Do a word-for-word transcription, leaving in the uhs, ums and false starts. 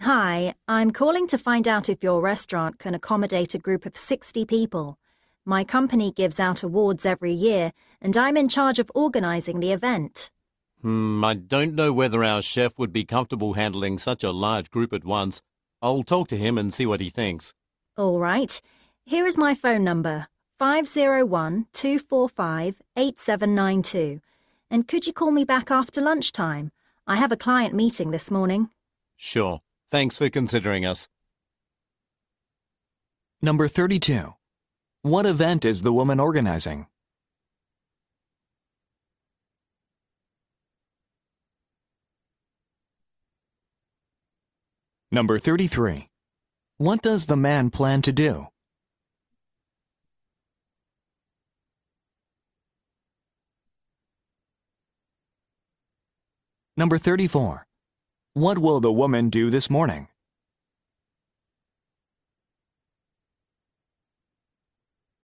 Hi, I'm calling to find out if your restaurant can accommodate a group of sixty people. My company gives out awards every year, and I'm in charge of organising the event. Hmm, I don't know whether our chef would be comfortable handling such a large group at once. I'll talk to him and see what he thinks. All right. Here is my phone number, five zero one, two four five, eight seven nine two. And could you call me back after lunchtime? I have a client meeting this morning. Sure. Thanks for considering us. Number thirty-two. What event is the woman organizing? Number thirty-three. What does the man plan to do? Number thirty-four. What will the woman do this morning?